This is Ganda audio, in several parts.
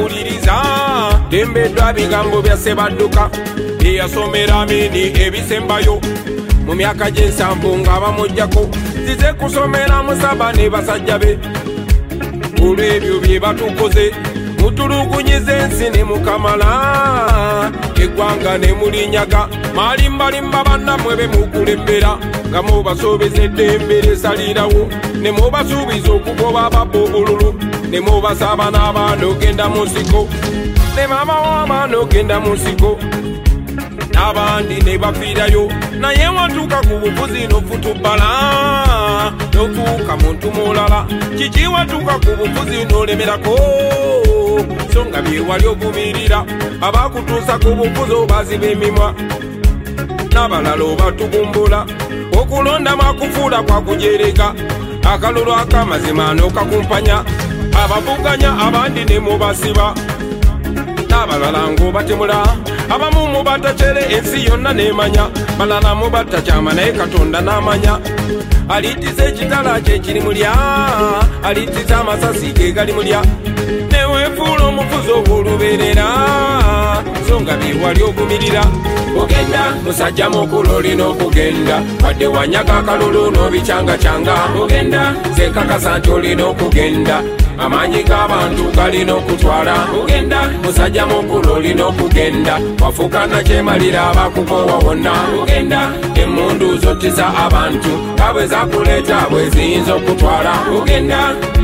mpuliriza tembeddwa bigambo bya Sebadduka eyasomera amini ebisembayo mu myaka gy'ensanvu ng'abamujjako zize kusomera Musaba ne basajja be olw'ebyo bye batukoze mutulugunyiza ensi ne mukamala eggwanga ne mulinyaga malimbalimba bannammwe be mukulembera nga mubasobeza eddembe lyesalirawo ne mubasuubiza okugoba ababba obululu ne mubasaba n'abaana ogenda mu nsiko ne maama w'abaana ogenda mu nsiko n'abandi ne bafiirayo naye watuuka ku bufuzi n'ofutubbala n'ofuuka muntu mulala kiki watuuka ku bufuzi n'olemerako so nga bye wali ovumirira abakutuusa ku bufuzi obaziba emimwa n'abalala obatugumbula okulonda makufuula kwa kujereka akalulu akamazima n'okakumpanya abavuganya abandi ne mubasiba n'abalala ng'obatemula abamu mubatacere ensi yonna nemanya balala mubatakyama naye Katonda n'amanya alitiza ekitala kye kiri mulya alitiza amasasi ge gali mulya neweefuula omufuzi obw'olubeerera so nga bye wali ogumirira ogenda musajja mukulu olina okugenda wadde wanyaga akalulu n'obicyangacanga ogenda zenkakasa nti olina okugenda amaanyi g'abantu galina okutwala ogenda musajja mukulu olina okugenda wafuuka nakyemalira abakukowa wonna ogenda emmundu zottisa abantu nga bwe zakuleeta bwe ziyinza okutwala ogenda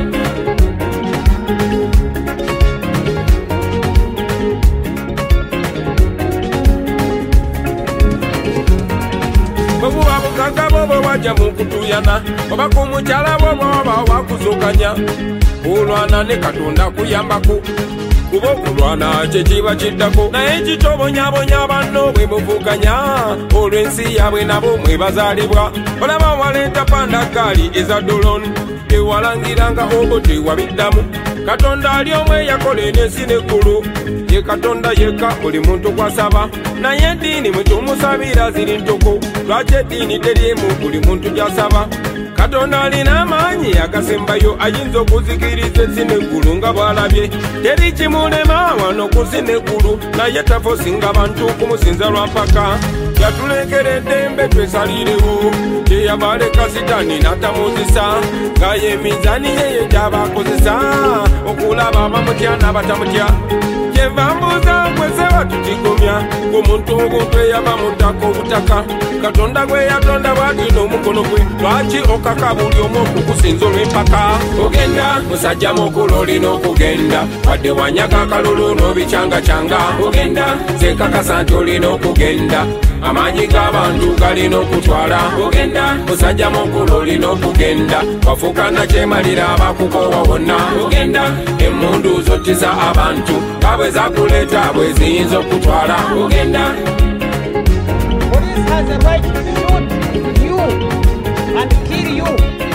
bwebuba bugagga bwoba wajja mu kutuyana oba ku mukyala bwoba waba wakuzukanya olwana ne Katonda kuyambako kuba okulwana kyekiba kiddako naye kitobonyabonya banno bwe muvuganya olw'ensi yaabwe nabo mwe bazaalibwa olaba waleeta pandagaali eza doloni ewalangiranga obote wabiddamu Katonda ali omwe yakola ensi n'eggulu ye Katonda yekka buli muntu kwasaba naye eddiini mwe tumusabira ziri ntoko lwaki eddiini teriemu buli muntu gyasaba Katonda alina amaanyi agasembayo ayinza okuzikiriza ensi n'eggulu nga bw'alabye teri kimulema wano ku nsi n'eggulu naye tafosinga bantu kumusinza lwa mpaka yatulekera eddembe twesalirewo kyeyabaleka Sitaani n'atamuzisa nga ye mizaani yeye gy'abakozesa okulaba abamutya n'abatamutya kyeva mbuuza kweseba tutigomya ng'omuntu obuntu eyaba muttaka obutaka Katonda gwe yatonda bw'ati n'omukono gwe lwaki okaka buli omu okukusinza olw'empaka ogenda musajja mukulu olina okugenda wadde wanyaga akalulu n'obicyangacanga ogenda zenkakasa nti olina okugenda amaanyi g'abantu galina okutwala ogenda musajja mukulu olina okugenda wafuuka nakyemalira abakukowa wonna ogenda emmundu zottisa abantu nga bwe zakuleeta bwe ziyinza okutwala ogenda Police has a right to shoot you and kill you.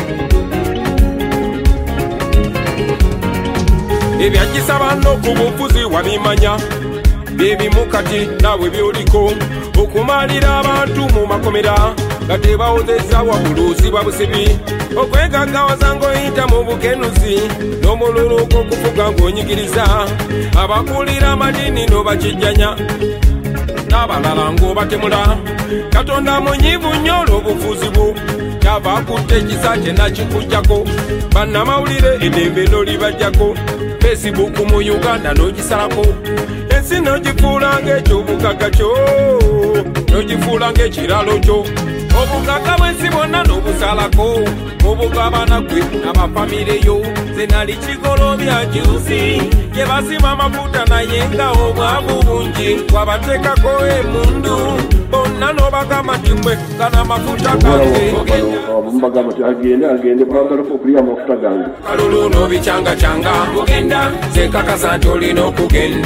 Ebyagisaba no ku bufuzi wabimanya byebimu kati naawe byoliko okumalira abantu mu makomera nga tebawozeza wabuluusi babusibi okwegaggawaza ng'oyita mu bukenuzi n'omululuuka okufuga ng'onyigiriza abakulira amadini n'obakijjanya n'abalala ng'obatemula Katonda munyiivu nnyo olw'obufuzi bwo kyava akutte ekisa kye nakikuggyako bannamawulire eddembe n'olibajjako Facebook mu Uganda n'ogisalako ensi n'ogifuula ng'ekyobugagga kyo n'ogifuula ng'ekiralo kyo obugagga bw'ensi bwonna n'obusalako obugabana gwe n'abafamire yo ze nali kigolobya juusi gye basima amafuta naye nga obwavu bungi wabateekako emundu bonna n'obagamba nti mmwe gana amafuta gange agende bagalako okulya amafuta gange kalulu n'obicyangacanga ogenda zenkakasa nti olina okugenda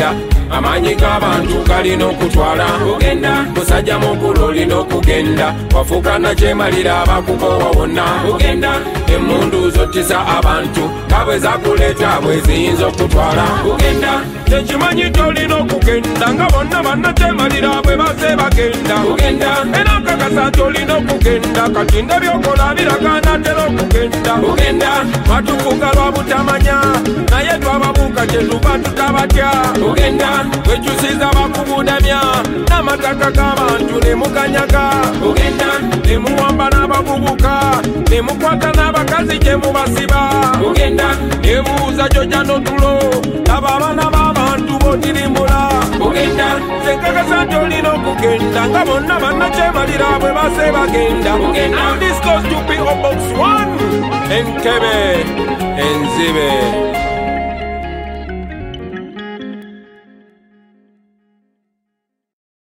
amanyi g'abantu galina okutwala ogenda musajja mukulu olina okugenda wafuuka nakyemalira abakukowa wonna ogenda emmundu zottisa abantu nga bwe zakuleeta bwe ziyinza okutwala ogenda tekimanyi tolina okugenda nga bonna bannakyemalira bwe baze bagenda ogenda era nkakasa tolina okugenda kati ndabyokola biragana ntera okugenda ogenda matukuga lwa butamanya naye twababuuka kyetuba tutabatya ogenda wekyusiza bakubudamya n'amataka g'abantu ne muganyaga ogenda ne muwamba n'abavubuka ne mukwata n'abakazi gye mubasiba ogenda ne buuza jojja n'otulo laba abaana b'abantu b'otirimbula ogenda senkakasa nti olina okugenda nga bonna bannakyemalira bwe base bagenda ogenda. And this goes to P.O. Box 1 Entebbe Enzibe.